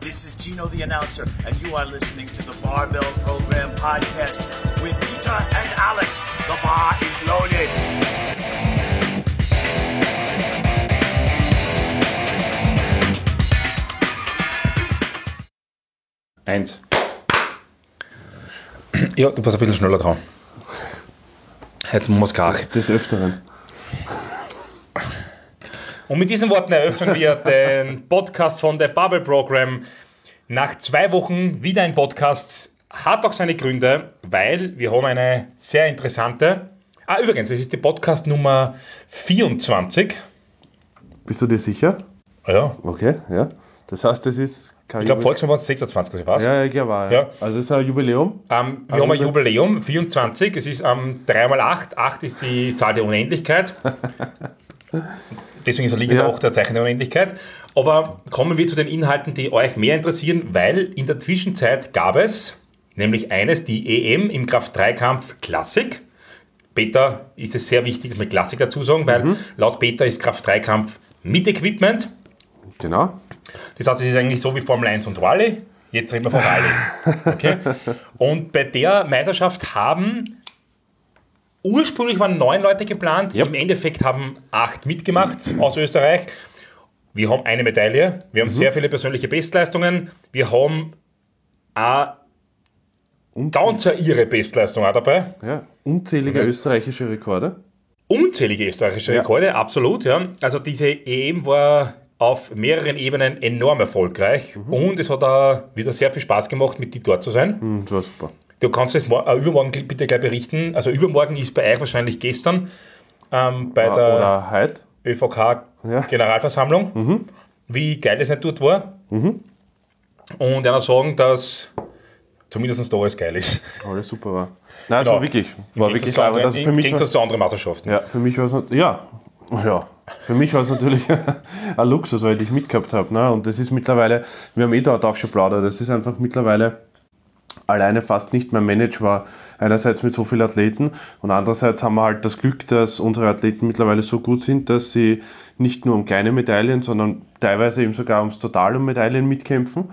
This is Gino the announcer, and you are listening to the Barbell Program podcast with Peter and Alex. The bar is loaded. Eins. Ja, du bist ein bisschen schneller dran. Jetzt muss Krach. Des Öfteren. Und mit diesen Worten eröffnen wir den Podcast von der Barbell Program. Nach 2 Wochen wieder ein Podcast. Hat auch seine Gründe, weil wir haben eine sehr interessante... übrigens, es ist die Podcast Nummer 24. Bist du dir sicher? Ja. Okay, ja. Das heißt, das ist... Ich glaube, Volkswagen war es 26, was ich weiß. Ja, ich glaube auch. Ja. Also es ist ein Jubiläum. Wir haben ein Jubiläum, 24. Es ist 3x8. 8 ist die Zahl der Unendlichkeit. Deswegen ist er liegend auch der Zeichen der Unendlichkeit. Aber kommen wir zu den Inhalten, die euch mehr interessieren, weil in der Zwischenzeit gab es nämlich eines, die EM im Kraft-3-Kampf Klassik. Peter ist es sehr wichtig, dass wir Klassik dazu sagen, weil laut Peter ist Kraft-3-Kampf mit Equipment. Genau. Das heißt, es ist eigentlich so wie Formel 1 und Rallye. Jetzt reden wir von Rallye. Okay? Und bei der Meisterschaft haben ursprünglich waren 9 Leute geplant. Im Endeffekt haben 8 mitgemacht aus Österreich. Wir haben eine Medaille. Wir haben sehr viele persönliche Bestleistungen. Wir haben auch ganz ihre Bestleistung auch dabei. Ja, unzählige österreichische Rekorde. Unzählige österreichische Rekorde, absolut. Ja. Also diese EM war auf mehreren Ebenen enorm erfolgreich und es hat auch wieder sehr viel Spaß gemacht, mit dir dort zu sein. Das war super. Du kannst das übermorgen bitte gleich berichten. Also übermorgen ist bei euch wahrscheinlich gestern bei der heute. ÖVK-Generalversammlung. Wie geil das nicht dort war. Und einer sagen, dass zumindest da alles geil ist. Alles super war. Nein, es war wirklich geil. Also für mich zu anderen Meisterschaften. Ja, für mich war es für mich war es natürlich ein Luxus, weil ich mitgehabt habe. Ne? Und das ist mittlerweile, wir haben dort auch schon plaudert, das ist einfach mittlerweile alleine fast nicht mehr managebar. Einerseits mit so vielen Athleten und andererseits haben wir halt das Glück, dass unsere Athleten mittlerweile so gut sind, dass sie nicht nur um kleine Medaillen, sondern teilweise eben sogar ums Total um Medaillen mitkämpfen.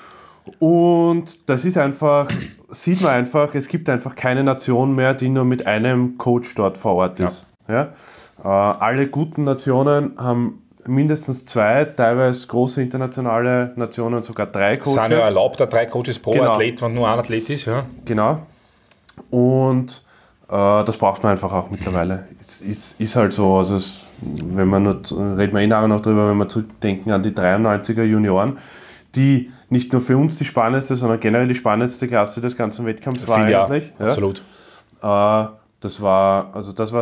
Und das ist einfach, sieht man einfach, es gibt einfach keine Nation mehr, die nur mit einem Coach dort vor Ort ist. Ja? Alle guten Nationen haben mindestens 2, teilweise große internationale Nationen, sogar 3 Coaches. Es sind ja erlaubt, 3 Coaches pro Athlet, wenn nur ein Athlet ist. Ja. Genau. Und das braucht man einfach auch mittlerweile. Ist halt so. Also reden wir nachher noch drüber, wenn wir zurückdenken an die 93er Junioren, die nicht nur für uns die spannendste, sondern generell die spannendste Klasse des ganzen Wettkampfs war eigentlich. Ja, absolut. Das war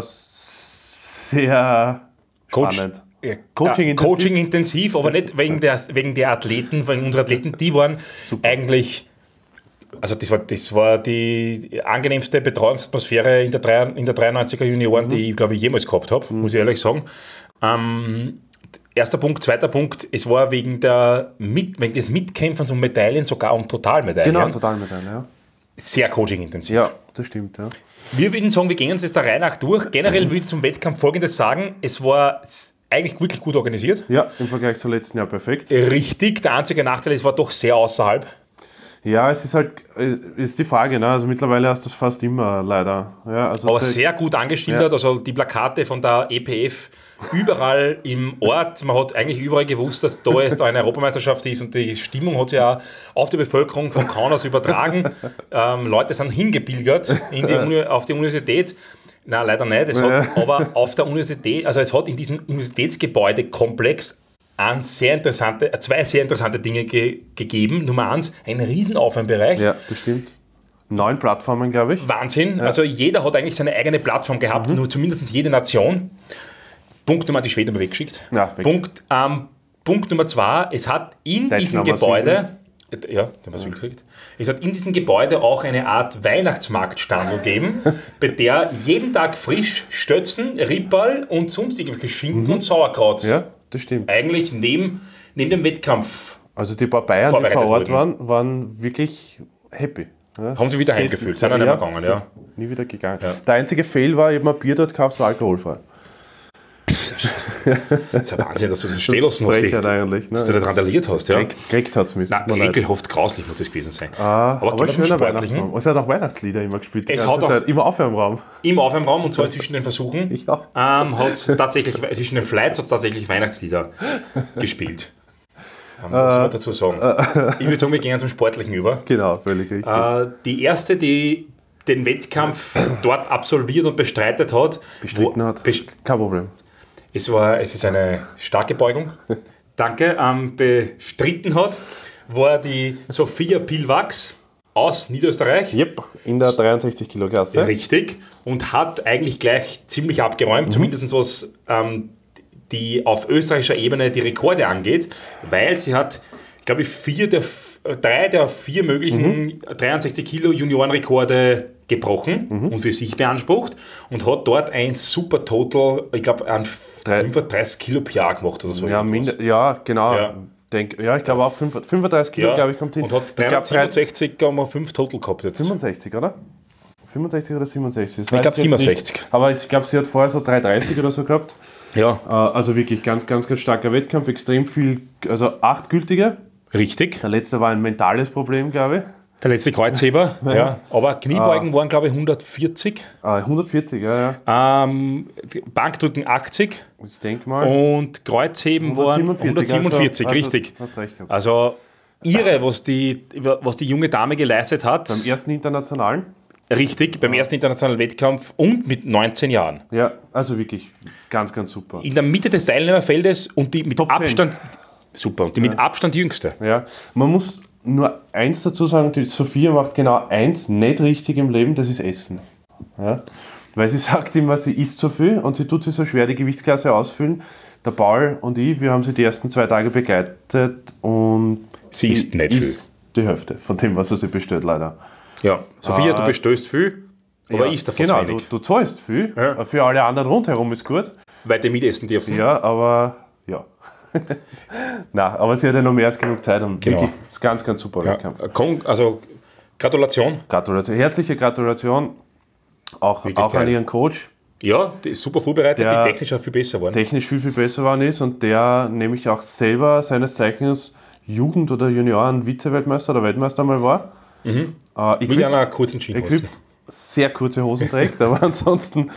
sehr spannend. Coaching intensiv, aber nicht wegen der Athleten, wegen unserer Athleten, die waren eigentlich, also das war die angenehmste Betreuungsatmosphäre in der 93er Junioren, die ich glaube ich jemals gehabt habe, muss ich ehrlich sagen. Erster Punkt, zweiter Punkt, es war wegen des Mitkämpfens um Medaillen, sogar um Totalmedaillen. Genau, Totalmedaillen, ja. Sehr coaching-intensiv. Ja, das stimmt, ja. Wir würden sagen, wir gehen uns jetzt der Reihe nach durch. Generell würde ich zum Wettkampf Folgendes sagen, es war eigentlich wirklich gut organisiert. Ja, im Vergleich zum letzten Jahr perfekt. Richtig, der einzige Nachteil, es war doch sehr außerhalb. Ja, es ist halt, ist die Frage, ne? Also mittlerweile hast du das fast immer leider. Ja, also aber sehr gut angeschildert, also die Plakate von der EPF überall im Ort. Man hat eigentlich überall gewusst, dass da jetzt eine Europameisterschaft ist und die Stimmung hat sich ja auf die Bevölkerung von Kaunas übertragen. Leute sind hingepilgert auf die Universität. Nein, leider nicht. Aber auf der Universität, also es hat in diesem Universitätsgebäudekomplex zwei sehr interessante Dinge gegeben. Nummer 1, ein Riesenaufwärmbereich. Ja, das stimmt. 9 Plattformen, glaube ich. Wahnsinn. Ja. Also jeder hat eigentlich seine eigene Plattform gehabt, nur zumindest jede Nation. Punkt Nummer, die Schweden haben wir weggeschickt. Ja, Punkt Nummer 2, es hat in diesem Gebäude... Ja, den Asyl kriegt. Es hat in diesem Gebäude auch eine Art Weihnachtsmarktstandel gegeben, bei der jeden Tag frisch Stötzen, Ripperl und sonst irgendwelche Schinken und Sauerkraut. Ja, das stimmt. Eigentlich neben dem Wettkampf. Also die paar Bayern, die vor Ort waren wirklich happy. Ja, haben sie wieder heimgefühlt, sind dann nicht mehr gegangen. Ja. Nie wieder gegangen. Ja. Der einzige Fail war, ich habe ein Bier dort gekauft, war alkoholfrei. Das ist ja Wahnsinn, dass du das stehen lassen hast. Frechheit eigentlich, ne? Dass du da randaliert hast. Ja. Gekriegt hat es mir. Nein, ekelhaft, grauslich muss es gewesen sein. Aber gehen wir zum schöner Sportlichen. Weihnachtsbaum. Es hat auch Weihnachtslieder immer gespielt. Die Es ganze hat auch- Zeit. Immer auf im Raum. Im Aufwärmraum, und zwar zwischen den Versuchen, Ja. hat es tatsächlich, zwischen den Flights hat es tatsächlich Weihnachtslieder gespielt. Was soll man dazu sagen? Ich würde sagen, wir gehen zum Sportlichen über. Genau, völlig richtig. Die erste, die den Wettkampf dort absolviert und bestreitet hat, Bestritten hat. Kein Problem. es ist eine starke Beugung, danke, bestritten hat, war die Sophia Pilwachs aus Niederösterreich. Yep, in der 63 Kilo Klasse. Richtig. Und hat eigentlich gleich ziemlich abgeräumt, zumindest was die auf österreichischer Ebene die Rekorde angeht, weil sie hat, glaube ich, 3 der 4 möglichen 63 Kilo Juniorenrekorde gebrochen und für sich beansprucht und hat dort ein super Total, ich glaube, an 35 Kilo pro Jahr gemacht oder so. Ja, irgendwas. genau. Ja. Ich glaube auch 35 Kilo, Ja, glaube ich, kommt hin. und hat Ich glaub, 367,5 Total gehabt jetzt. 65, oder? 65 oder 67? Ich glaube 67. Aber ich glaube, sie hat vorher so 330 oder so gehabt. Ja, Also wirklich ganz, ganz, ganz starker Wettkampf. Extrem viel, also 8 gültige. richtig. Der letzte war ein mentales Problem, glaube ich. Der letzte Kreuzheber, ja. Aber Kniebeugen waren, glaube ich, 140. 140, ja. Bankdrücken 80 Ich denke mal. und Kreuzheben waren 147, also, richtig. Hast recht gehabt. Also irre, was die junge Dame geleistet hat. Beim ersten internationalen. Richtig, beim ersten internationalen Wettkampf und mit 19 Jahren. Ja, also wirklich ganz, ganz super. In der Mitte des Teilnehmerfeldes und die mit Top 10. Abstand, super, und die mit Abstand jüngste. Ja, man muss nur eins dazu sagen, die Sophia macht genau eins nicht richtig im Leben, das ist Essen. Ja? Weil sie sagt immer, sie isst so viel und sie tut sich so schwer die Gewichtsklasse ausfüllen. Der Paul und ich, wir haben sie die ersten 2 Tage begleitet und Sie isst nicht viel. die Hälfte von dem, was sie sich bestellt, leider. Ja, Sophia, du bestößt viel, aber isst davon genau, zu wenig. du zahlst viel, Ja. für alle anderen rundherum ist gut. Weil die mitessen dürfen. Ja, aber ja. Nein, aber sie hat ja noch mehr als genug Zeit und Genau. wirklich, ist ganz, ganz super Wettkampf. Also Gratulation. Gratulation, herzliche Gratulation auch Wirklich an geil. ihren Coach, Ja, die ist super vorbereitet, Der- die technisch auch viel besser waren. technisch viel, viel besser geworden ist und der nämlich auch selber seines Zeichens Jugend- oder Junioren-Vize-Weltmeister oder Weltmeister mal war. Mit Equip- einer kurzen Jeanshose. Equip sehr kurze Hosen trägt, aber ansonsten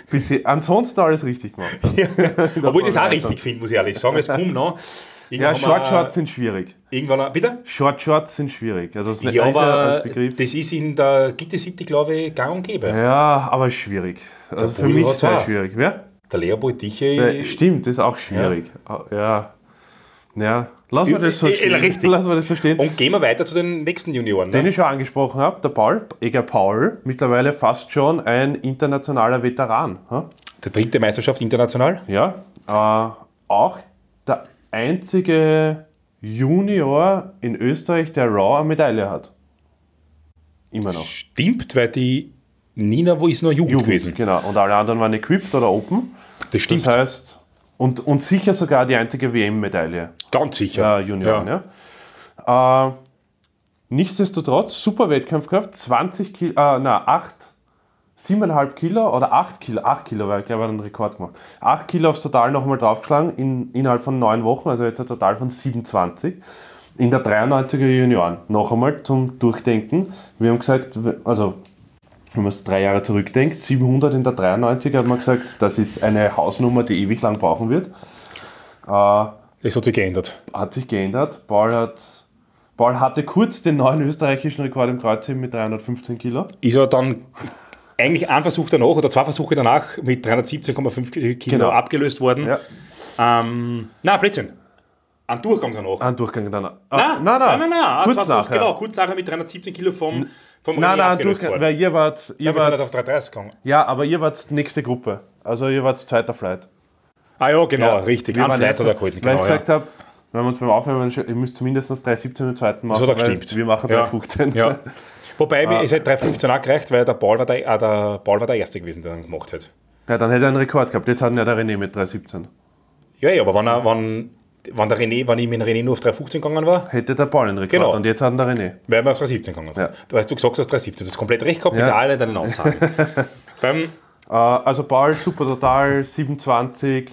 alles richtig gemacht. Obwohl ich das auch richtig finde, muss ich ehrlich sagen. Es kommt noch. Ja, Short-Shorts sind schwierig. Irgendwann, bitte? Short-Shorts sind schwierig. Also das Ja, ist aber als Begriff. das ist in der Gitte City, glaube ich, gang und gäbe. Ja, aber schwierig. Also für Bulli mich hat's sehr auch. schwierig. Wer? Der Leopold Diche. Stimmt, das ist auch schwierig. Ja. Lassen wir das so stehen. Richtig. Lassen wir das so stehen. Und gehen wir weiter zu den nächsten Junioren. Den Ne? ich schon angesprochen habe, der Paul, Eger Paul, mittlerweile fast schon ein internationaler Veteran. Der 3. Meisterschaft international. Ja, auch der einzige Junior in Österreich, der Raw eine Medaille hat. Immer noch. Stimmt, weil die Nina, wo ist nur Jugend gewesen. Genau. Und alle anderen waren equipped oder open. Das stimmt. Das heißt, und sicher sogar die einzige WM-Medaille. Ganz sicher. Junioren, ja. Nichtsdestotrotz, super Wettkampf gehabt, 7,5 Kilo oder 8 Kilo, weil ich glaube, er hat einen Rekord gemacht. 8 Kilo aufs Total nochmal draufgeschlagen, innerhalb von 9 Wochen, also jetzt ein Total von 27. In der 93er Junioren. Noch einmal zum Durchdenken. Wir haben gesagt, also wenn man es 3 Jahre zurückdenkt, 700 in der 93er hat man gesagt, das ist eine Hausnummer, die ewig lang brauchen wird. Das hat sich geändert. Hat sich geändert. Paul hatte kurz den neuen österreichischen Rekord im Kreuzheben mit 315 Kilo. Ist er dann eigentlich ein Versuch danach oder 2 Versuche danach mit 317,5 Kilo Genau. abgelöst worden. Ja. Na, Blödsinn. Ein Durchgang danach. Ein Durchgang dann. Nein. Kurz nachher. Genau, kurz nachher mit 317 Kilo vom Nein, René ein abgelöst Durchgang, worden. weil ihr wart Wir sind halt auf 330 gegangen. ja, aber ihr wart nächste Gruppe. Also ihr wart zweiter Flight. Ah ja, genau, richtig. Wir Ein waren Flight erster, hat er gehalten, weil genau. ich gesagt habe, wenn wir uns beim Aufnehmen, ihr müsst zumindest 317 im zweiten machen. Das hat auch weil gestimmt. Wir machen 315. Ja. Wobei, es hätte 315 auch gereicht, weil der Paul war der Erste gewesen, der dann gemacht hat. Ja, dann hätte er einen Rekord gehabt. Jetzt hat ja der René mit 317. Ja, aber wenn ich mit dem René nur auf 315 gegangen war, Hätte der Paul einen Rekord Genau. und jetzt hat der René. wären wir auf 317 gegangen. Ja. Du hast gesagt, du hast 317. Du hast komplett recht gehabt mit all deinen Aussagen. Also Paul, super total, 27.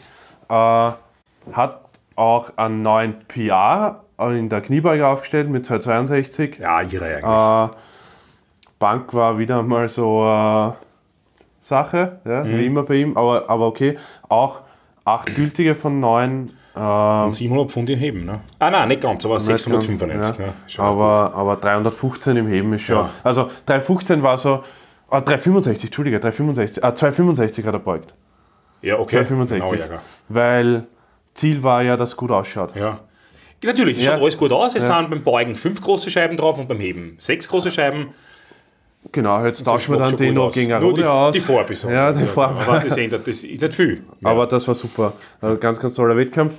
hat auch einen neuen PR in der Kniebeuge aufgestellt mit 262. Ja, ihre eigentlich. Bank war wieder mal so Sache, ja, wie immer bei ihm, aber okay. Auch 8 gültige von 9. Und 700 Pfund im Heben, ne? Nein, nicht ganz, aber 695. Ja. Ne? Aber 315 im Heben ist schon. Ja. Also 315 war so. 365, Entschuldige, 265 hat er beugt. Ja, okay. 265. Genau, ja. Weil Ziel war ja, dass es gut ausschaut. Ja. Natürlich, es Ja. schaut alles gut aus. Es sind beim Beugen 5 große Scheiben drauf und beim Heben 6 große Scheiben. Genau, jetzt tauschen wir macht dann schon den gut noch aus. gegen Nur Arode aus. die Farbe ist Ja, die Farbe. Aber das ändert, das ist nicht viel. Ja. Aber das war super. Also ganz, ganz toller Wettkampf.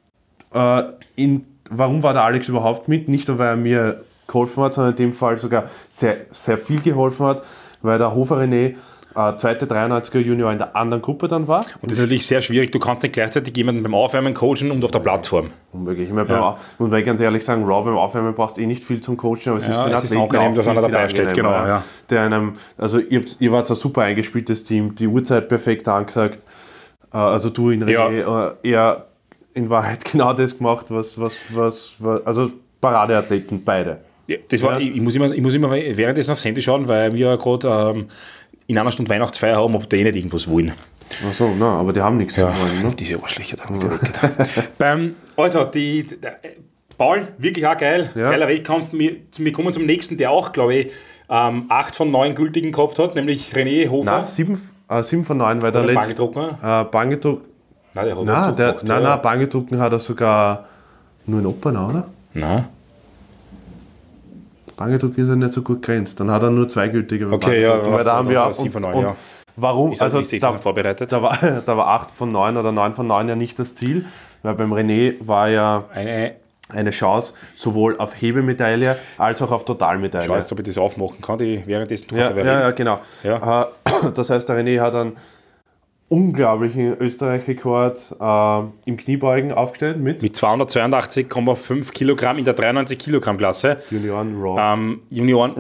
Warum war der Alex überhaupt mit? Nicht nur, weil er mir geholfen hat, sondern in dem Fall sogar sehr, sehr viel geholfen hat, weil der Hofer René zweite 93er Junior in der anderen Gruppe dann war. Und das ist natürlich sehr schwierig. Du kannst nicht gleichzeitig jemanden beim Aufwärmen coachen und auf der Plattform. Unmöglich. Ich meine, und weil ich ganz ehrlich sagen, Raw beim Aufwärmen brauchst nicht viel zum Coachen, aber es ist für einen es ist Athleten angenehm, auch dass einer viel dabei steht. angenehmer, Genau, ja. Der einem, also ihr wart ein super eingespieltes Team, die Uhrzeit perfekt angesagt, also du in René, er in Wahrheit genau das gemacht, was also Paradeathleten, beide. Ja, das war, ich muss immer währenddessen aufs Handy schauen, weil wir gerade in einer Stunde Weihnachtsfeier haben, ob die nicht irgendwas wollen. Achso, nein, aber die haben nichts zu wollen. Ne? Diese Arschlöcher da wieder weg. Also, der Paul, wirklich auch geil. Ja. Geiler Wettkampf. Wir kommen zum nächsten, der auch, glaube ich, 8 von 9 gültigen gehabt hat, nämlich René Hofer. Nein, 7 von 9, weil der letzte Bangedruck. Nein, der hat das gemacht. Nein, Bangedrucken hat er sogar nur in Opernau, oder? Nein. Bangedrucken ist ja nicht so gut grenzt. Dann hat er nur 2 gültige. Okay, ja. Weil da haben wir auch. 7 von 9, und ja. Warum? Also, vorbereitet. Da war 8 von 9 oder 9 von 9 ja nicht das Ziel, weil beim René war ja eine Chance sowohl auf Hebemedaille als auch auf Totalmedaille. Ich weiß, ob ich das aufmachen kann, währenddessen du ja, genau. Ja. Das heißt, der René hat einen unglaublichen Österreich-Rekord im Kniebeugen aufgestellt mit 282,5 Kilogramm in der 93 Kilogramm Klasse. Junioren Raw. Junioren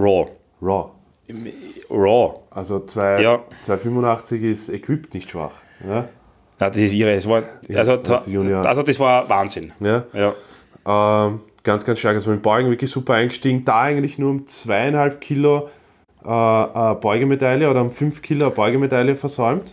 Raw. Also 285 ist equipped nicht schwach. Ja? Ja, das ist ihre. Das war Wahnsinn. Ja. Ganz, ganz stark. Also mit dem Beugen wirklich super eingestiegen. Da eigentlich nur um 2,5 Kilo Beugemedaille oder um 5 Kilo Beugemedaille versäumt.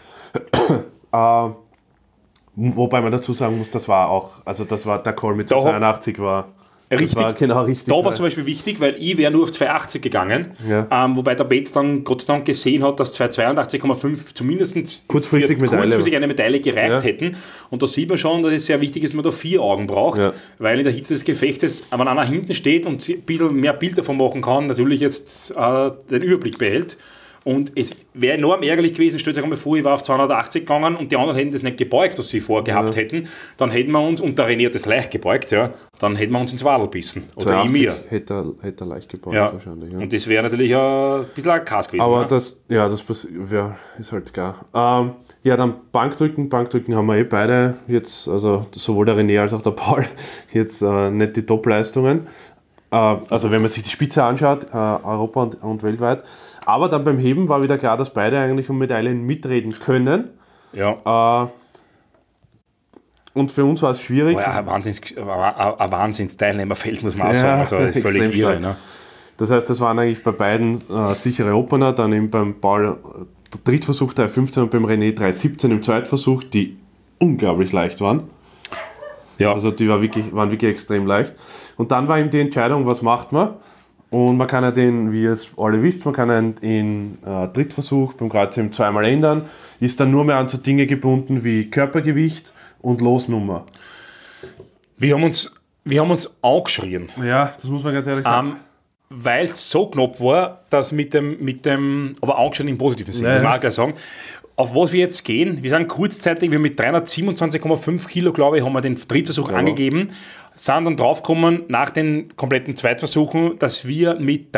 Wobei man dazu sagen muss, das war der Call mit 82 war. Richtig. Das war genau richtig. Da war zum Beispiel wichtig, weil ich wäre nur auf 280 gegangen, wobei der Peter dann Gott sei Dank gesehen hat, dass 282,5 zumindest kurzfristig eine Medaille gereicht hätten. Und da sieht man schon, dass es sehr wichtig ist, dass man da 4 Augen braucht, weil in der Hitze des Gefechtes, wenn einer hinten steht und ein bisschen mehr Bild davon machen kann, natürlich jetzt den Überblick behält. Und es wäre enorm ärgerlich gewesen, stellt euch einmal vor, ich war auf 280 gegangen und die anderen hätten das nicht gebeugt, was sie vorgehabt hätten. Dann hätten wir uns, und der René hat das leicht gebeugt, dann hätten wir uns ins Wadel gebissen. Oder in mir. Hätte er leicht gebeugt wahrscheinlich. Ja. Und das wäre natürlich ein bisschen ein Kass gewesen. Aber das ist halt klar. Dann Bankdrücken haben wir beide jetzt, also sowohl der René als auch der Paul, jetzt nicht die Top-Leistungen. Also wenn man sich die Spitze anschaut, Europa und weltweit. Aber dann beim Heben war wieder klar, dass beide eigentlich um Medaillen mitreden können. Ja. Und für uns war es schwierig. Ein Wahnsinnsteilnehmerfeld, muss man auch sagen. Also völlig irre. Ne? Das heißt, das waren eigentlich bei beiden sichere Opener. Dann eben beim Paul der Drittversuch 3,15 und beim René 3,17 im Zweitversuch, die unglaublich leicht waren. Ja. Also die waren wirklich extrem leicht. Und dann war eben die Entscheidung, was macht man? Und man kann ja den, wie ihr es alle wisst, man kann den Drittversuch beim Kreuzheben zweimal ändern, ist dann nur mehr an so Dinge gebunden wie Körpergewicht und Losnummer. Wir haben uns angeschrien. Ja, das muss man ganz ehrlich sagen. Weil es so knapp war, dass mit dem aber angeschrien im positiven Sinne, muss man auch gleich sagen. Auf was wir jetzt gehen, wir sind kurzzeitig, wir mit 327,5 Kilo, glaube ich, haben wir den Drittversuch angegeben, sind dann draufgekommen, nach den kompletten Zweitversuchen, dass wir mit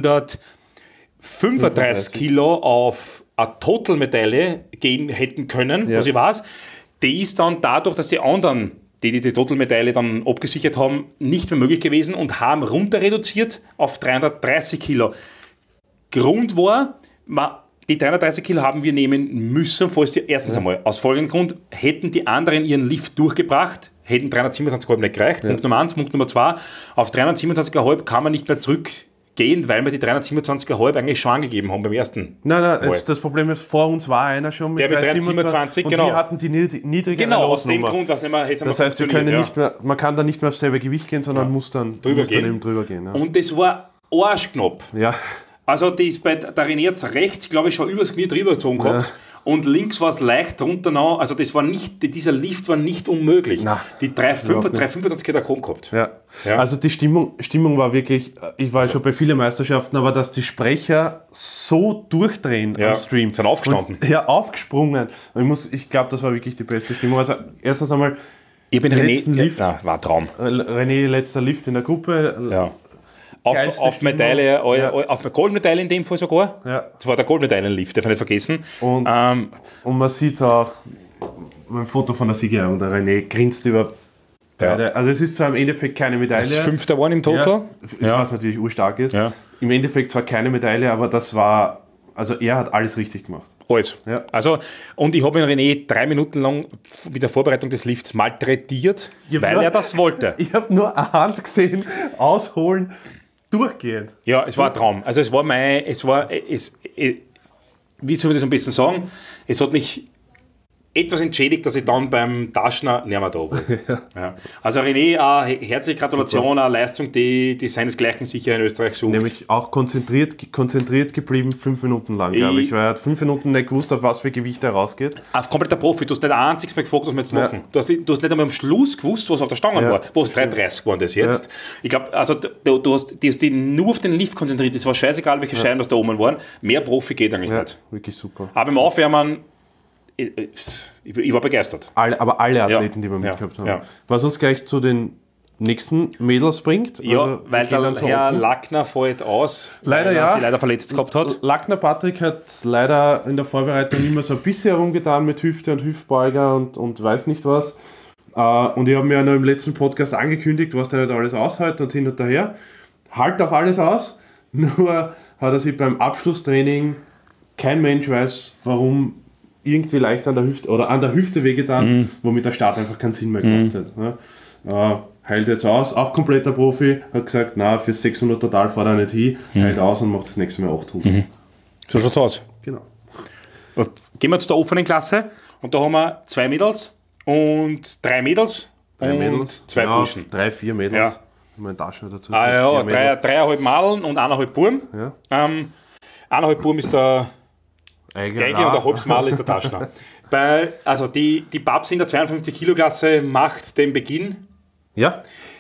335 Kilo auf eine Total-Medaille gehen hätten können, was ich weiß. Die ist dann dadurch, dass die anderen, die Total-Medaille dann abgesichert haben, nicht mehr möglich gewesen und haben runter reduziert auf 330 Kilo. Grund war, die 330 Kilo haben wir nehmen müssen, erstens einmal, aus folgendem Grund, hätten die anderen ihren Lift durchgebracht, hätten 327,5 nicht gereicht. Punkt Nummer 1, Punkt Nummer 2, auf 327,5 kann man nicht mehr zurückgehen, weil wir die 327,5 eigentlich schon angegeben haben beim ersten. Nein, das Problem ist, vor uns war einer schon mit 327, und genau. wir hatten die niedrigere Genau, aus dem Losnummer. Grund, was nicht mehr, jetzt Das heißt, wir können nicht mehr, man kann da nicht mehr aufs selbe Gewicht gehen, sondern muss dann drüber gehen. Ja. Und das war arschknapp. Ja. Also die ist bei der René jetzt rechts, glaube ich, schon übers Knie drüber gezogen gehabt. Und links war es leicht drunter noch. Also das war nicht, dieser Lift war nicht unmöglich. Na, die 325 hätte er kaum gehabt. Ja. Ja. Also die Stimmung war wirklich, ich war schon bei vielen Meisterschaften, aber dass die Sprecher so durchdrehen am Stream. Sind aufgestanden. Und, aufgesprungen. Ich glaube, das war wirklich die beste Stimmung. Also erstens einmal ich bin letzten René, Lift. war ein Traum. René, letzter Lift in der Gruppe. Ja. Auf Medaille, auf Goldmedaille in dem Fall sogar. Ja. Das war der Goldmedaillenlift, darf ich nicht vergessen. Und man sieht es auch beim Foto von der Siegerehrung, der René grinst über beide. Also es ist zwar im Endeffekt keine Medaille. Das ist Fünfter geworden im Total. Was natürlich urstark ist. Ja. Im Endeffekt zwar keine Medaille, aber das war, also er hat alles richtig gemacht. Alles. Ja. Also, und ich habe ihn René 3 Minuten lang mit der Vorbereitung des Lifts malträtiert, weil er das wollte. Ich habe nur eine Hand gesehen, ausholen, durchgehend. Ja, es war ein Traum. Also wie soll ich das am besten sagen? Es hat mich etwas entschädigt, dass ich dann beim Taschner nicht mehr da war. Ja. Also René, herzliche Gratulation, eine Leistung, die seinesgleichen sicher in Österreich sucht. Nämlich auch konzentriert geblieben, 5 Minuten lang, glaube ich. Weil er hat 5 Minuten nicht gewusst, auf was für Gewicht er rausgeht. Auf kompletter Profi. Du hast nicht ein einziges Mal gefragt, was wir jetzt machen. Du hast nicht einmal am Schluss gewusst, was auf der Stange war. Wo es 3,30 geworden ist jetzt. Ja. Ich glaube, also du hast dich nur auf den Lift konzentriert. Es war scheißegal, welche Scheiben das da oben waren. Mehr Profi geht eigentlich nicht. Wirklich super. Aber im Aufwärmen, ich war begeistert. Aber alle Athleten, die wir mitgehabt haben. Ja. Was uns gleich zu den nächsten Mädels bringt. Ja, also, weil der Herr Lackner fällt aus, leider, weil er sich leider verletzt gehabt hat. Lackner Patrick hat leider in der Vorbereitung immer so ein bisschen herumgetan mit Hüfte und Hüftbeuger und weiß nicht was. Und ich habe mir ja noch im letzten Podcast angekündigt, was der nicht alles aushält und hin und daher. Halt auch alles aus, nur hat er sich beim Abschlusstraining, kein Mensch weiß, warum, irgendwie leicht an der Hüfte wehgetan, womit der Start einfach keinen Sinn mehr gemacht hat. Ja. Heilt jetzt aus, auch kompletter Profi, hat gesagt, na, für 600 total fährt er nicht hin, heilt aus und macht das nächste Mal 800. So schaut's aus. Genau. Und gehen wir zu der offenen Klasse und da haben wir 2 Mädels und 3 Mädels und 2 Burschen. 3, 4 Mädels. Ja. Meine Tasche dazu. 3,5 Madeln und 1,5 Burm. Ja. 1,5 Burm ist der Eiger und der Hopsmadel ist der Taschner. Also die Babs in der 52-Kilo-Klasse macht den Beginn. Ja.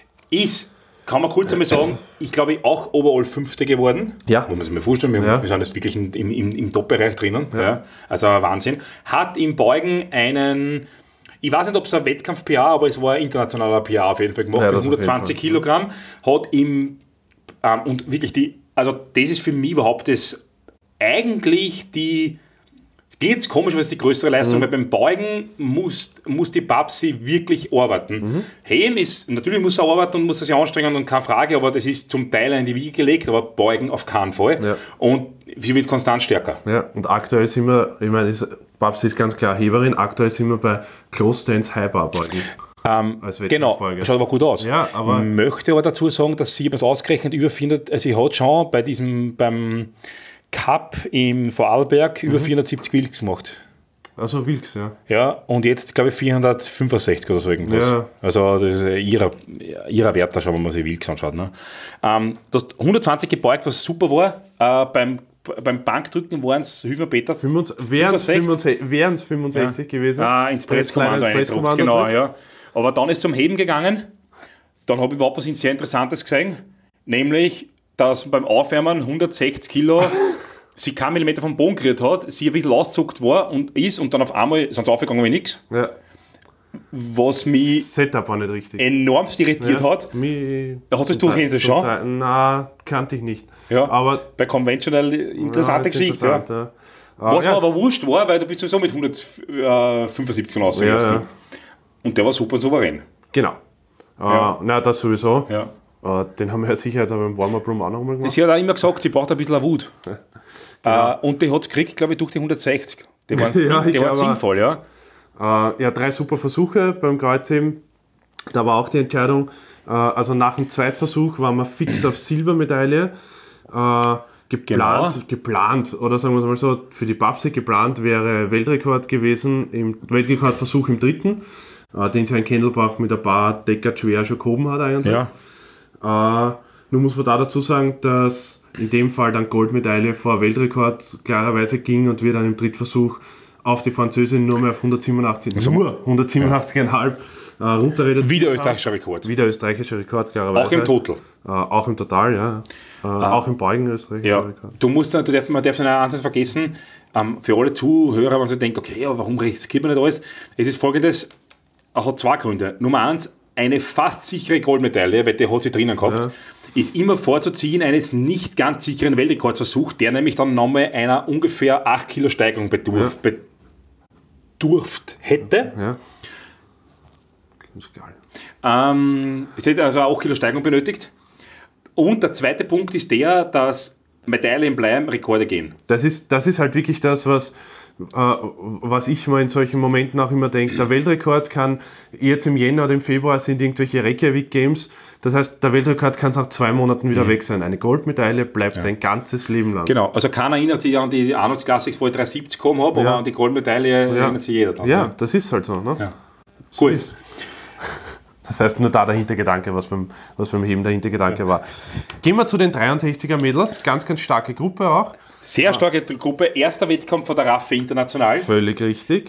Kann man kurz einmal sagen, ich glaube auch overall 5. geworden. Ja. Muss man sich mal vorstellen, wir sind jetzt wirklich im Top-Bereich drinnen. Ja. Also Wahnsinn. Hat im Beugen einen, ich weiß nicht, ob es ein Wettkampf-PA, aber es war ein internationaler PA auf jeden Fall gemacht, mit 120 Kilogramm. Hat und wirklich also das ist für mich überhaupt eigentlich klingt jetzt komisch, weil es die größere Leistung, weil beim Beugen muss die Babsi wirklich arbeiten. Heben ist, natürlich muss er arbeiten und muss er sich anstrengen und keine Frage, aber das ist zum Teil in die Wiege gelegt, aber Beugen auf keinen Fall. Ja. Und sie wird konstant stärker. Ja, und aktuell sind wir, ich meine, Babsi ist ganz klar Heberin, aktuell sind wir bei Close Stance High Bar Beugen. Genau, schaut aber gut aus. Ja, aber möchte aber dazu sagen, dass sie etwas ausgerechnet über 400, also sie hat schon beim Cup im Vorarlberg über 470 Wilks gemacht. Also Wilks, ja. Ja, und jetzt glaube ich 465 oder so irgendwas. Ja. Also das ist ihrer Wert, wenn man sich Wilks anschaut. Ne? Du hast 120 gebeugt, was super war. Beim Bankdrücken waren es, hilf mir Peter, 65 gewesen. Ins Presskommando eingedruckt, genau. Ja. Aber dann ist es zum Heben gegangen. Dann habe ich überhaupt was sehr Interessantes gesehen, nämlich dass beim Aufwärmen 160 Kilo sie keinen Millimeter vom Boden gerührt hat, sie ein bisschen ausgezuckt war und dann auf einmal sind sie aufgegangen wie nichts. Ja. Was mich Setup war nicht richtig. Enormst irritiert hat. Hattest du das schon? Nein, kannte ich nicht. Ja, aber bei Conventional interessante Geschichte. Ja. Was aber wurscht war, weil du bist sowieso mit 175 rausgegangen. Ja. Und der war super souverän. Genau. Das sowieso. Ja. Den haben wir ja sicher jetzt aber im Warm-Up-Room auch nochmal gemacht. Sie hat auch immer gesagt, sie braucht ein bisschen Wut. Genau. Und die hat es gekriegt, glaube ich, durch die 160. Die waren, sinnvoll, ja. 3 super Versuche beim Kreuzheben. Da war auch die Entscheidung, also nach dem Zweitversuch waren wir fix auf Silbermedaille. Geplant, oder sagen wir es mal so, für die Babsi geplant wäre Weltrekord gewesen, im Weltrekordversuch im 3., den sie in Kendelbach mit ein paar Decker schwer schon gehoben hat eigentlich. Ja. Nun muss man da dazu sagen, dass in dem Fall dann Goldmedaille vor Weltrekord klarerweise ging und wir dann im Drittversuch auf die Französin nur mehr auf 187,5 runterredet. Wieder österreichischer Rekord. Wieder österreichischer Rekord, klarerweise. Auch im Total. Auch im Total, ja. Auch im Beugen österreichischer Rekord. Man darf nicht eins vergessen, für alle Zuhörer, wenn sie denkt, okay, aber warum riskiert man nicht alles? Es ist folgendes, er hat 2 Gründe. Nummer 1, eine fast sichere Goldmedaille, weil die hat sie drinnen gehabt, ist immer vorzuziehen eines nicht ganz sicheren Weltrekordversuchs, der nämlich dann nochmal einer ungefähr 8 Kilo Steigerung bedurft hätte. Ja. Ist geil. Es hätte also 8 Kilo Steigerung benötigt. Und der zweite Punkt ist der, dass Medaillen bleiben, Rekorde gehen. Das ist halt wirklich das, was ich mal in solchen Momenten auch immer denke. Der Weltrekord kann, jetzt im Jänner oder im Februar sind irgendwelche Reykjavik Games, das heißt, der Weltrekord kann nach 2 Monaten wieder weg sein. Eine Goldmedaille bleibt ein ganzes Leben lang. Genau, also keiner erinnert sich an die Arnold Classics, wo ich 370 gekommen habe, aber an die Goldmedaille erinnert sich jeder dann. Ja, das ist halt so. Ne? Ja. So Gut. ist. Das heißt, nur da der Hintergedanke, was beim Heben der Hintergedanke war. Gehen wir zu den 63er Mädels. Ganz, ganz starke Gruppe auch. Sehr starke Gruppe. Erster Wettkampf von der Raffe international. Völlig richtig.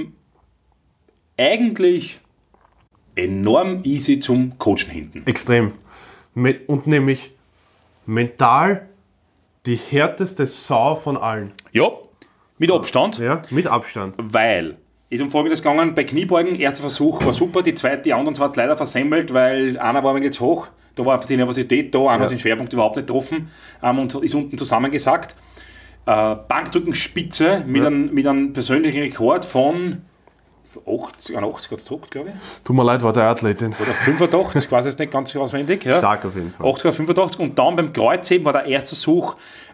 Eigentlich enorm easy zum Coachen hinten. Extrem. Und nämlich mental die härteste Sau von allen. Ja, mit Abstand. Ja, mit Abstand. Weil, ist um Folgendes gegangen, bei Kniebeugen, erster Versuch war super, die anderen zwei hat es leider versemmelt, weil einer war ein wenig zu hoch, da war einfach die Nervosität da, einer hat den Schwerpunkt überhaupt nicht getroffen und ist unten zusammengesackt. Bankdrückenspitze mit einem persönlichen Rekord von 80 hat es gedruckt, glaube ich. Tut mir leid, war der Athletin. Oder 85, ich weiß jetzt nicht ganz auswendig. Ja. Stark auf jeden Fall. 85 und dann beim Kreuzheben war der erste Versuch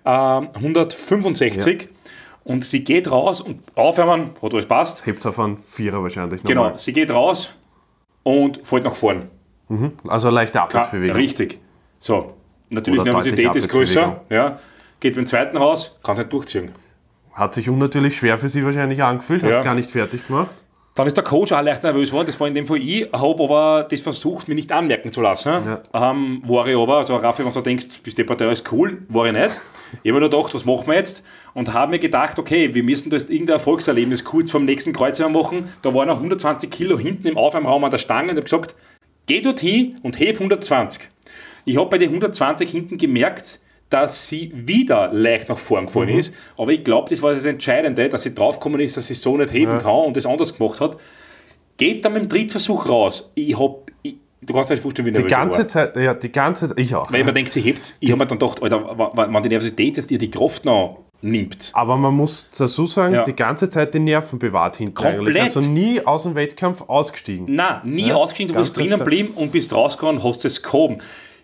165. Ja. Und sie geht raus und aufhören, hat alles passt. Hebt auf einen Vierer wahrscheinlich. Genau, normal. sie geht raus und fällt nach vorn. Also eine leichte Abwärtsbewegung. Richtig. So, natürlich Nervosität ist größer. Ja. Geht beim zweiten raus, kann es nicht durchziehen. Hat sich unnatürlich schwer für sie wahrscheinlich angefühlt, hat es gar nicht fertig gemacht. Dann ist der Coach auch leicht nervös geworden, das war in dem Fall ich, habe aber das versucht, mir nicht anmerken zu lassen. Ja. War ich aber, also Raffi, wenn du denkst, bist du der ist cool, war ich nicht. Ich habe mir nur gedacht, was machen wir jetzt? Und habe mir gedacht, okay, wir müssen da jetzt irgendein Erfolgserlebnis kurz vor dem nächsten Kreuzheben machen. Da waren noch 120 Kilo hinten im Aufwärmraum an der Stange und habe gesagt, geh dorthin und heb 120. Ich habe bei den 120 hinten gemerkt, dass sie wieder leicht nach vorn gefallen ist. Aber ich glaube, das war das Entscheidende, dass sie draufgekommen ist, dass sie so nicht heben kann und das anders gemacht hat. Geht dann mit dem Drittversuch raus. Du kannst dir nicht vorstellen, wie nervös ich war. Die ganze Zeit, ich auch. Weil man denkt, sie hebt es. Ich habe mir dann gedacht, Alter, wenn die Nervosität jetzt ihr die Kraft noch nimmt. Aber man muss dazu sagen, die ganze Zeit die Nerven bewahrt hinten. Komplett. Eigentlich. Also nie aus dem Wettkampf ausgestiegen. Nein, nie ausgestiegen. Du bist drinnen geblieben und bist rausgegangen, hast es gehoben.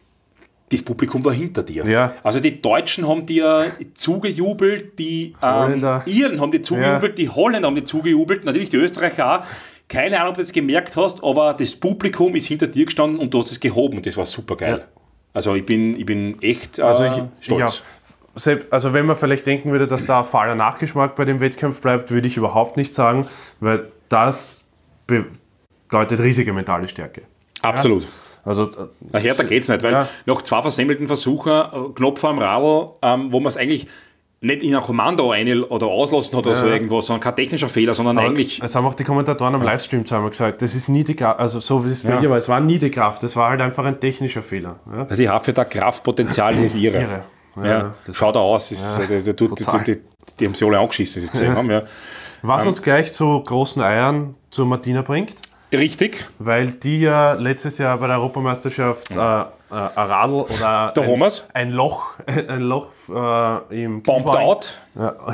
Das Publikum war hinter dir. Ja. Also die Deutschen haben dir zugejubelt, die Iren haben dir zugejubelt, die Holländer haben dir zugejubelt, natürlich die Österreicher auch. Keine Ahnung, ob du das gemerkt hast, aber das Publikum ist hinter dir gestanden und du hast es gehoben und das war super geil. Ja. Also ich bin echt stolz. Also wenn man vielleicht denken würde, dass da ein fader Nachgeschmack bei dem Wettkampf bleibt, würde ich überhaupt nicht sagen, weil das bedeutet riesige mentale Stärke. Absolut. Ja? Also, härter geht es nicht, weil nach 2 versemmelten Versuchen, Knopf am Radl, wo man es eigentlich nicht in ein Kommando ein- oder auslassen hat oder so irgendwas, sondern kein technischer Fehler, sondern eigentlich... Es haben auch die Kommentatoren am Livestream zweimal gesagt, das ist nie die Kraft, also so wie es bei dir war, es war nie die Kraft, das war halt einfach ein technischer Fehler. Ja? Also ich hoffe, der Kraftpotenzial ist ihre. Das schaut aus, die haben sie alle angeschissen, wie sie gesehen haben. Ja. Was uns gleich zu großen Eiern zu Martina bringt. Richtig. Weil die ja letztes Jahr bei der Europameisterschaft ein Radl oder ein Loch im Bombed out.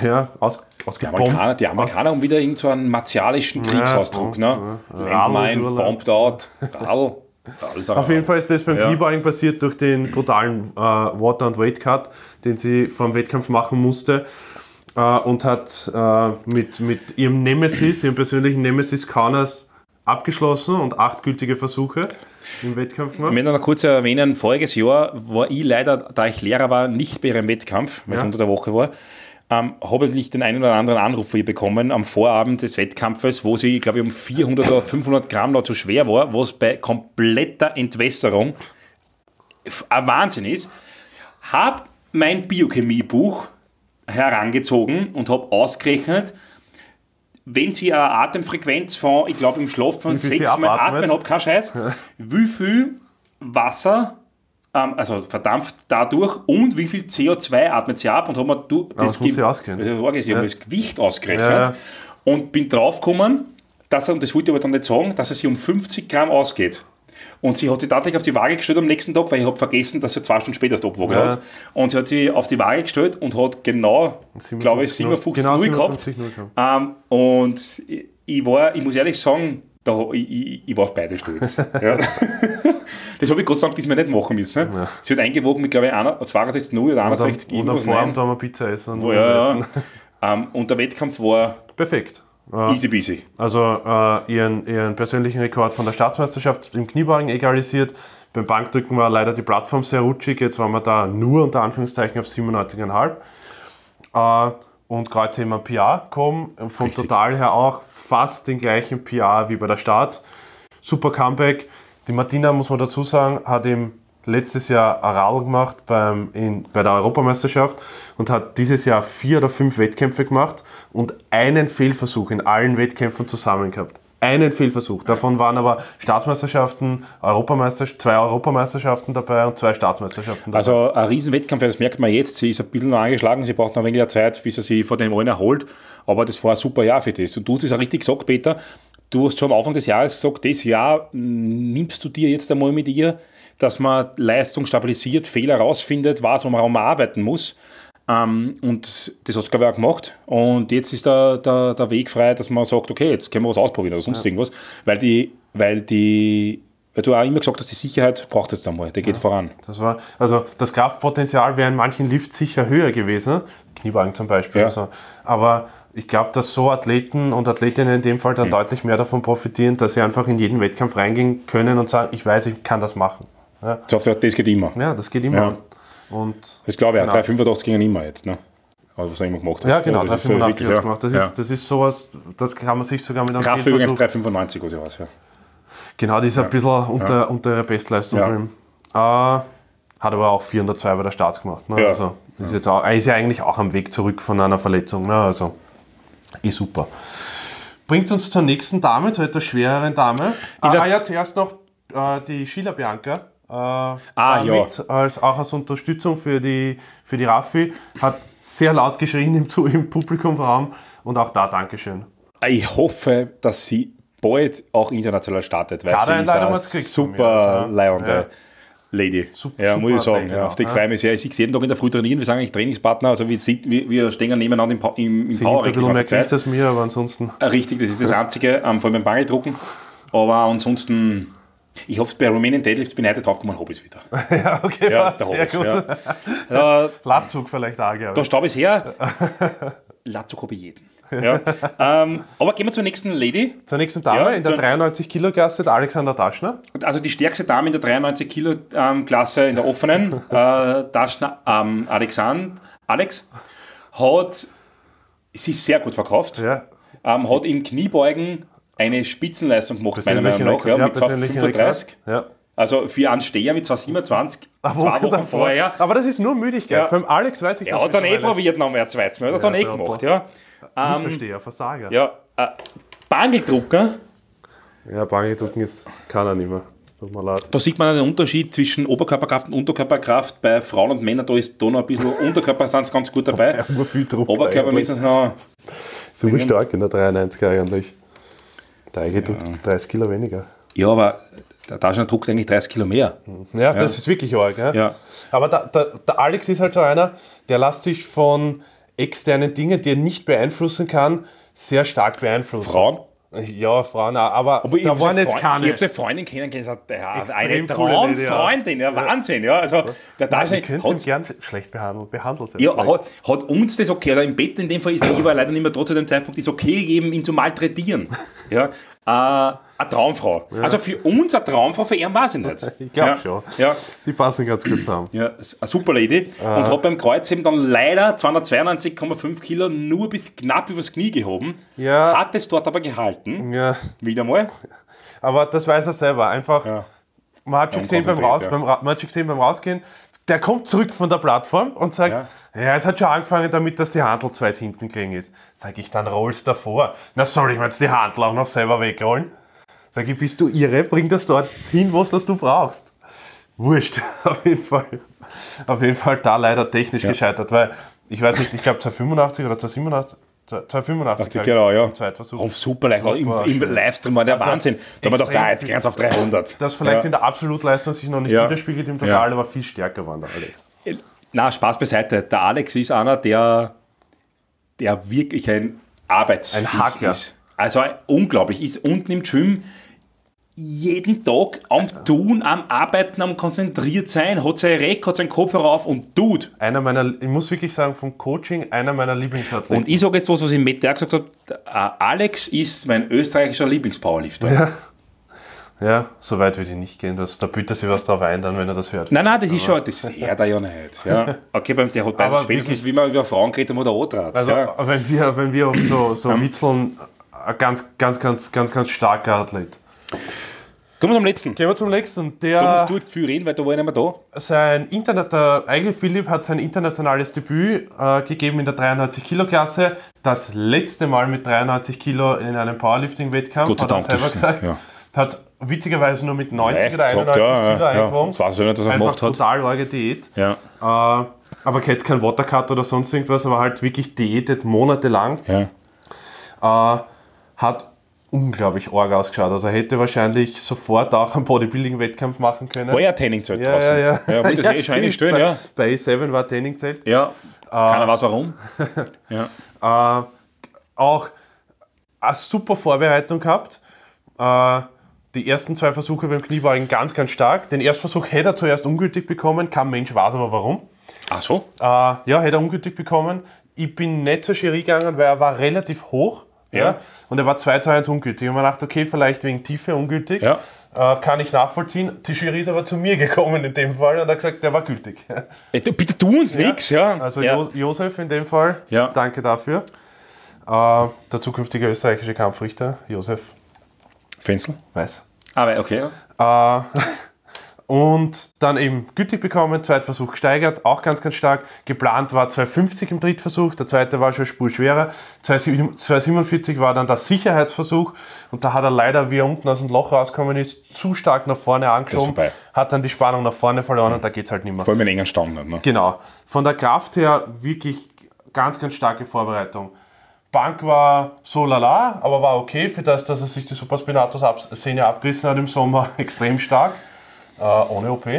Ausgebombt. Die Amerikaner haben wieder so einen martialischen Kriegsausdruck. Landmine, Bombed out, Radl. Auf jeden Fall ist das beim Kniebeugen passiert durch den brutalen Water- und Weight-Cut, den sie vor dem Wettkampf machen musste. Und hat mit ihrem Nemesis, ihrem persönlichen Nemesis Kaunas abgeschlossen und 8 gültige Versuche im Wettkampf gemacht. Ich möchte noch kurz erwähnen, voriges Jahr war ich leider, da ich Lehrer war, nicht bei ihrem Wettkampf, weil es unter der Woche war. Habe ich den einen oder anderen Anruf von ihr bekommen am Vorabend des Wettkampfes, wo sie, glaube ich, um 400 oder 500 Gramm noch zu schwer war, was bei kompletter Entwässerung ein Wahnsinn ist. Habe mein Biochemiebuch herangezogen und habe ausgerechnet, wenn sie eine Atemfrequenz von, ich glaube im Schlaf von 6 Mal atmen, habe kein Scheiß, wie viel Wasser, also verdampft dadurch und wie viel CO2 atmet sie ab und habe mir das Gewicht ausgerechnet und bin draufgekommen, dass er, und das wollte ich aber dann nicht sagen, dass er sich um 50 Gramm ausgeht. Und sie hat sich tatsächlich auf die Waage gestellt am nächsten Tag, weil ich habe vergessen, dass sie 2 Stunden später das abgewogen hat. Und sie hat sich auf die Waage gestellt und hat genau, glaube ich, 57,0 gehabt. Und ich muss ehrlich sagen, ich war auf beide stolz. Ja. Das habe ich Gott sei Dank diesmal nicht machen müssen. Ja. Sie hat eingewogen mit, glaube ich, 62,0 oder 61 Kilo. Und am Vorabend haben wir Pizza essen. Und der Wettkampf war perfekt. Easy peasy. Also ihren persönlichen Rekord von der Staatsmeisterschaft im Kniebeugen egalisiert. Beim Bankdrücken war leider die Plattform sehr rutschig. Jetzt waren wir da nur unter Anführungszeichen auf 97,5. Und Kreuzheben PR kommen. Vom Total her auch fast den gleichen PR wie bei der Start. Super Comeback. Die Martina, muss man dazu sagen, hat im letztes Jahr ein Radl gemacht bei der Europameisterschaft und hat dieses Jahr 4 oder 5 Wettkämpfe gemacht und einen Fehlversuch in allen Wettkämpfen zusammen gehabt. Einen Fehlversuch. Davon waren aber Staatsmeisterschaften, 2 Europameisterschaften dabei und 2 Staatsmeisterschaften dabei. Also ein Riesenwettkampf, das merkt man jetzt. Sie ist ein bisschen angeschlagen, sie braucht noch ein wenig Zeit, bis sie sich von dem allen erholt. Aber das war ein super Jahr für das. Und du hast es auch richtig gesagt, Peter. Du hast schon am Anfang des Jahres gesagt, das Jahr nimmst du dir jetzt einmal mit ihr, dass man Leistung stabilisiert, Fehler rausfindet, weiß, wo man arbeiten muss. Und das hast du, glaube ich, auch gemacht. Und jetzt ist der Weg frei, dass man sagt, okay, jetzt können wir was ausprobieren oder sonst irgendwas. Weil du auch immer gesagt hast, die Sicherheit braucht es einmal, der geht voran. Das Kraftpotenzial wäre in manchen Lifts sicher höher gewesen, Kniebeugen zum Beispiel. Ja. Also. Aber ich glaube, dass so Athleten und Athletinnen in dem Fall dann deutlich mehr davon profitieren, dass sie einfach in jeden Wettkampf reingehen können und sagen, ich weiß, ich kann das machen. Ja. Das geht immer. Ja, das geht immer. Ja. Und das glaube ich auch. 3,85 gingen immer jetzt. Ne? Also was er immer gemacht hat. Ja, genau, 3,85 hat es gemacht. Das ist sowas, das kann man sich sogar mit einem Kraft übrigens 3,95 was ich weiß. Ja. Genau, die ist ein bisschen unter ihrer Bestleistung drin. Hat aber auch 402 bei der Starts gemacht. Ne? Ja. Also ist ja eigentlich auch am Weg zurück von einer Verletzung. Ne? Also super. Bringt uns zur nächsten Dame, zur etwas schwereren Dame. Zuerst noch die Sheila Bianca. Mit, auch als Unterstützung für die Raffi, hat sehr laut geschrien im Publikumsraum und auch da Dankeschön. Ich hoffe, dass sie bald auch international startet, weil sie ist eine super leibende Lady. Super muss ich sagen. Lady, auf die freue ich mich sehr. Ich sehe jeden Tag in der Früh trainieren, wir sind eigentlich Trainingspartner, also wir stehen nebeneinander im Power. Sie nimmt ein bisschen mehr Gewicht als mir, aber ansonsten... Richtig, das ist das Einzige, vor allem beim Bangeldrucken, aber ansonsten... Ich habe es bei Romanian Deadlifts bin ich heute draufgekommen, habe ich es wieder. Ja, okay, sehr gut. Ja. Latzug vielleicht auch, glaube ich. Da staube ich es her. Latzug habe ich jeden. Ja. Aber gehen wir zur nächsten Lady. Zur nächsten Dame in der 93-Kilo-Klasse, der Alexander Taschner. Also die stärkste Dame in der 93-Kilo-Klasse in der offenen, Taschner, Alex, sie ist sehr gut verkauft. Ja. Hat im Kniebeugen eine Spitzenleistung gemacht, meiner Meinung nach, mit 2,35. Ja. Also für einen Steher mit 2,27, 2 Wochen vorher. Aber das ist nur Müdigkeit. Ja. Beim Alex weiß ich das. Er hat es dann probiert, noch mehr zweites Mal. Er hat es dann gemacht. Ja. Steher, Versager. Ja. Bangeldrucker. Ja, Bangeldrucken kann er nicht mehr. Tut mir leid. Da sieht man einen Unterschied zwischen Oberkörperkraft und Unterkörperkraft. Bei Frauen und Männern, da ist da noch ein bisschen Unterkörper sind ganz gut dabei. Ja, viel Druck. Oberkörper müssen sie noch... So stark in der 93 eigentlich. Der eigene druckt 30 Kilo weniger. Ja, aber der Taschner druckt eigentlich 30 Kilo mehr. Ja, das ist wirklich arg. Ja. Aber der Alex ist halt so einer, der lässt sich von externen Dingen, die er nicht beeinflussen kann, sehr stark beeinflussen. Frauen? Ja, Frauen auch, aber da waren jetzt keine. Ich habe seine Freundin kennengelernt, eine Extrem coole Lady, ja. Traumfreundin, ja, Wahnsinn. Ja, also, der Nein, Dasche ihr könnt ihn gern schlecht behandelt. ja, hat uns das okay, oder im Bett in dem Fall, ich war leider nicht mehr dort zu dem Zeitpunkt, ist okay gegeben, ihn zu malträtieren. Ja, eine Traumfrau. Ja. Also für uns eine Traumfrau, für ihn weiß ich nicht. Ich glaube schon. Ja. Die passen ganz gut zusammen. Ja, eine super Lady. Und hat beim Kreuz eben dann leider 292,5 Kilo nur bis knapp übers Knie gehoben. Ja. Hat es dort aber gehalten. Ja. Wieder mal. Aber das weiß er selber. Einfach, man hat schon gesehen beim Rausgehen, der kommt zurück von der Plattform und sagt, ja, es hat schon angefangen damit, dass die Handel zu weit hinten gelegen ist. Sag ich, dann rollst davor. Na, soll ich mir jetzt die Handel auch noch selber wegrollen? Sag ich, bist du irre? Bring das dort hin, was das du brauchst. Wurscht, auf jeden Fall da leider technisch gescheitert, weil, ich weiß nicht, ich glaube 285 oder 285 genau, ja. Im Zweitversuch. Oh, super leicht. Im Livestream war der Wahnsinn. Da haben wir gedacht, jetzt gehen es auf 300. Das vielleicht in der Absolutleistung sich noch nicht widerspiegelt im Total, aber viel stärker waren der Alex. Na, Spaß beiseite. Der Alex ist einer, der wirklich ein Arbeitsviech ist. Also unglaublich. Ist unten im Gym jeden Tag am Tun, am Arbeiten, am konzentriert sein, hat sein Reck, hat seinen Kopf herauf und tut. Ich muss wirklich sagen, vom Coaching einer meiner Lieblingsathleten. Und ich sage jetzt was ich mit der gesagt habe, Alex ist mein österreichischer Lieblingspowerlifter. Ja, so weit würde ich nicht gehen, da büht er sich was drauf ein, dann, wenn er das hört. Nein, das ist schon, das hört er ja nicht. Ja. Okay, der hat bei spätestens, wie wir über Frauen geredet haben, hat er auch also, wenn wir so witzeln, ein ganz starker Athlet. Kommen wir zum letzten. Gehen wir zum letzten. Da musst du jetzt viel reden, weil da war ich nicht mehr da. Eigel Philipp hat sein internationales Debüt gegeben in der 93-Kilo-Klasse. Das letzte Mal mit 93 Kilo in einem Powerlifting-Wettkampf, Gott sei Dank, hat er selber gesagt. Ja. Hat witzigerweise nur mit 90 oder 91 Kilo eingewogen. Das weiß ich nicht, dass er gemacht hat. Total arge Diät. Ja. Aber jetzt kein Watercut oder sonst irgendwas, aber halt wirklich diätet monatelang. Ja. Hat unglaublich arg ausgeschaut. Also er hätte wahrscheinlich sofort auch einen Bodybuilding-Wettkampf machen können. War ja Trainingszelt draußen. Ja, gut, das schon eine Stunde, ja. Bei E7 war Trainingszelt. Ja, keiner weiß warum. Auch eine super Vorbereitung gehabt. Die ersten 2 Versuche beim Knie waren ganz, ganz stark. Den ersten Versuch hätte er zuerst ungültig bekommen. Kein Mensch weiß aber warum. Ach so? Ja, hätte er ungültig bekommen. Ich bin nicht zur Jury gegangen, weil er war relativ hoch. Ja. Und er war 2-2-1 ungültig. Und man dachte, okay, vielleicht wegen Tiefe ungültig. Ja. Kann ich nachvollziehen. Die Jury ist aber zu mir gekommen in dem Fall und hat gesagt, der war gültig. Bitte tu uns nichts. Ja. Also Josef in dem Fall, danke dafür. Der zukünftige österreichische Kampfrichter, Josef Fenzel? Weiß. Aber okay. Und dann eben gültig bekommen, Zweitversuch gesteigert, auch ganz, ganz stark. Geplant war 2,50 im Drittversuch, der zweite war schon eine Spur schwerer. 2,47 war dann der Sicherheitsversuch und da hat er leider, wie er unten aus dem Loch rausgekommen ist, zu stark nach vorne angeschoben, hat dann die Spannung nach vorne verloren und da geht es halt nicht mehr. Vor allem in engen Stand. Ne? Genau. Von der Kraft her wirklich ganz, ganz starke Vorbereitung. Bank war so lala, aber war okay für das, dass er sich die Supraspinatus-Szene abgerissen hat im Sommer, extrem stark. Ohne OP.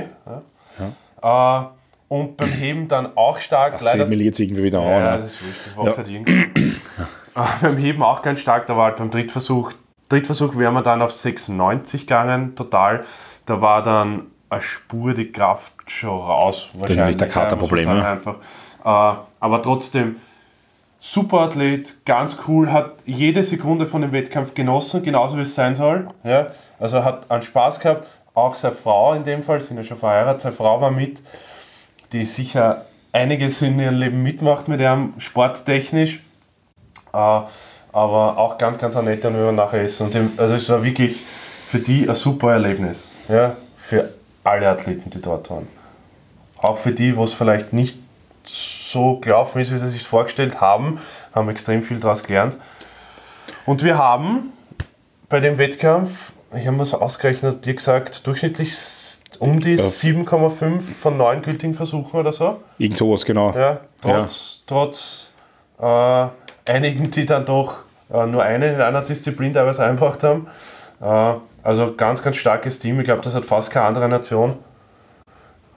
Und beim Heben dann auch stark. Das leider mir jetzt irgendwie wieder an. Ja, das ist wurscht, das wächst halt irgendwie. Beim Heben auch ganz stark, da war halt beim Drittversuch wären wir dann auf 96 gegangen, total. Da war dann eine Spur die Kraft schon raus. Wahrscheinlich der Katerproblem. Einfach. Aber trotzdem, super Athlet, ganz cool, hat jede Sekunde von dem Wettkampf genossen, genauso wie es sein soll. Ja? Also hat einen Spaß gehabt. Auch seine Frau in dem Fall, sind ja schon verheiratet, seine Frau war mit, die sicher einiges in ihrem Leben mitmacht mit ihrem sporttechnisch, aber auch ganz, ganz nett, wenn wir nachher essen. Und also es war wirklich für die ein super Erlebnis, ja, für alle Athleten, die dort waren. Auch für die, wo es vielleicht nicht so gelaufen ist, wie sie sich vorgestellt haben extrem viel daraus gelernt. Und wir haben bei dem Wettkampf, ich habe mir so ausgerechnet, dir gesagt, durchschnittlich um die 7,5 von 9 gültigen Versuchen oder so. Irgend sowas, genau. Ja, trotz einigen, die dann doch nur einen in einer Disziplin teilweise eingebracht haben. Also ganz, ganz starkes Team. Ich glaube, das hat fast keine andere Nation.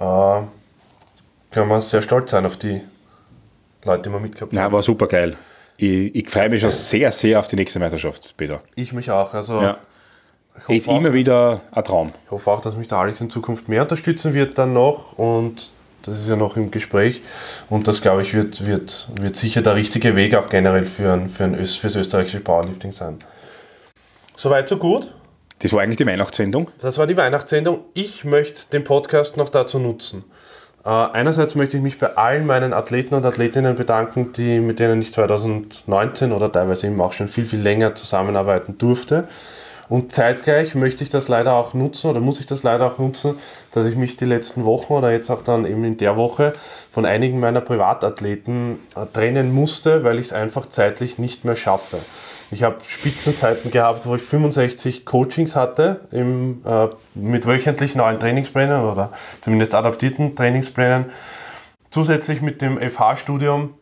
Kann man sehr stolz sein auf die Leute, die wir mitgehabt haben. Ja, war super geil. Ich freue mich schon sehr, sehr auf die nächste Meisterschaft, Peter. Ich mich auch. Also Ja. Ist immer wieder ein Traum. Ich hoffe auch, dass mich der Alex in Zukunft mehr unterstützen wird dann noch und das ist ja noch im Gespräch und das, glaube ich, wird sicher der richtige Weg auch generell fürs österreichische Powerlifting sein. Soweit, so gut. Das war eigentlich die Weihnachtssendung. Das war die Weihnachtssendung. Ich möchte den Podcast noch dazu nutzen. Einerseits möchte ich mich bei allen meinen Athleten und Athletinnen bedanken, mit denen ich 2019 oder teilweise eben auch schon viel, viel länger zusammenarbeiten durfte. Und zeitgleich möchte ich das leider auch nutzen oder muss ich das leider auch nutzen, dass ich mich die letzten Wochen oder jetzt auch dann eben in der Woche von einigen meiner Privatathleten trennen musste, weil ich es einfach zeitlich nicht mehr schaffe. Ich habe Spitzenzeiten gehabt, wo ich 65 Coachings hatte mit wöchentlich neuen Trainingsplänen oder zumindest adaptierten Trainingsplänen. Zusätzlich mit dem FH-Studium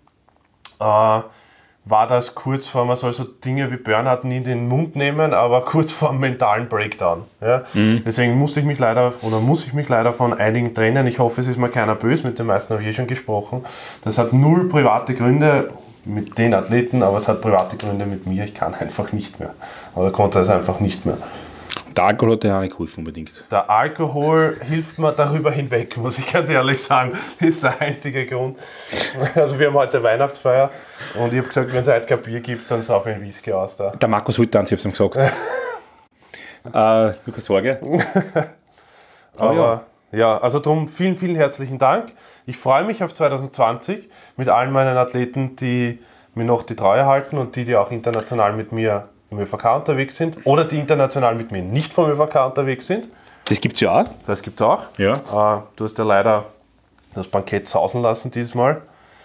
war das kurz vor, man soll so Dinge wie Burnout nie in den Mund nehmen, aber kurz vor einem mentalen Breakdown. Ja? Deswegen muss ich mich leider von einigen trennen. Ich hoffe, es ist mir keiner böse, mit den meisten habe ich schon gesprochen. Das hat null private Gründe mit den Athleten, aber es hat private Gründe mit mir. Ich kann einfach nicht mehr. Oder konnte es einfach nicht mehr. Der Alkohol hat dir auch nicht geholfen unbedingt. Der Alkohol hilft mir darüber hinweg, muss ich ganz ehrlich sagen. ist der einzige Grund. Also wir haben heute Weihnachtsfeier und ich habe gesagt, wenn es heute kein Bier gibt, dann sauf ich einen Whisky aus da. Der Markus Hultans, ich habe es ihm gesagt. Keine Sorge. Aber ja, also darum vielen, vielen herzlichen Dank. Ich freue mich auf 2020 mit allen meinen Athleten, die mir noch die Treue halten und die auch international mit mir im ÖVK unterwegs sind oder die international mit mir nicht vom ÖVK unterwegs sind. Das gibt es ja auch. Das gibt es auch. Ja. Du hast ja leider das Bankett sausen lassen dieses Mal.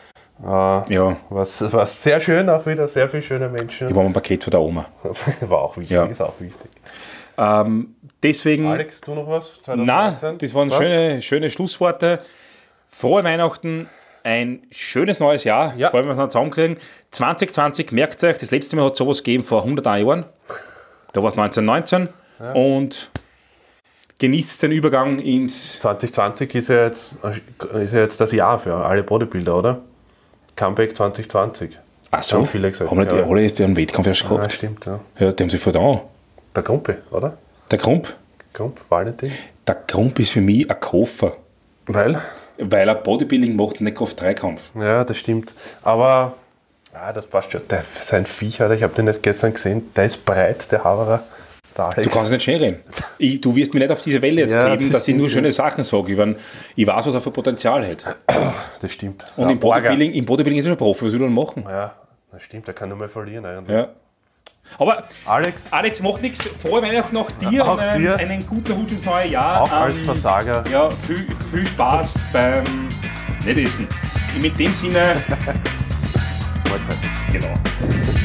Ja. War sehr schön, auch wieder sehr viele schöne Menschen. Ich war ein Paket von der Oma. War auch wichtig, Ja. ist auch wichtig. Deswegen. Alex, du noch was? Nein, 2019? das waren schöne Schlussworte. Frohe Weihnachten, ein schönes neues Jahr, Ja. vor allem, wenn wir es noch zusammenkriegen. 2020, merkt euch, das letzte Mal hat es sowas gegeben vor 100 Jahren. Da war es 1919. Ja. Und genießt den Übergang ins... 2020 ist ja jetzt das Jahr für alle Bodybuilder, oder? Comeback 2020. Ach so, haben viele gesagt. haben nicht Ja. alle jetzt einen Wettkampf erst Ja, gehabt? stimmt, ja. Ja, die haben sich verdammt. Der Grumpe, oder? Der Grump. Grump, Valentin. Der Grump ist für mich ein Koffer. Weil? Weil er Bodybuilding macht und nicht Kraft-3-Kampf. Ja, das stimmt. Aber das passt schon. Sein Viech, Alter, ich habe den erst gestern gesehen, der ist breit, der Haverer. Der Alex. Du kannst nicht schön reden. Du wirst mich nicht auf diese Welle jetzt Ja, treiben, dass ich nur schöne Sachen sage. Ich weiß, was er für Potenzial hat. Das stimmt. Und im Bodybuilding ist er schon Profi, was will er denn machen? Ja, das stimmt, der kann nur mal verlieren eigentlich. Ja. Aber Alex, macht nichts. Frohe Weihnachten noch dir auch und dir. einen guten Hut ins neue Jahr. auch als Versager. Ja, viel Spaß beim Nicht essen. Mit dem Sinne, Mahlzeit. genau.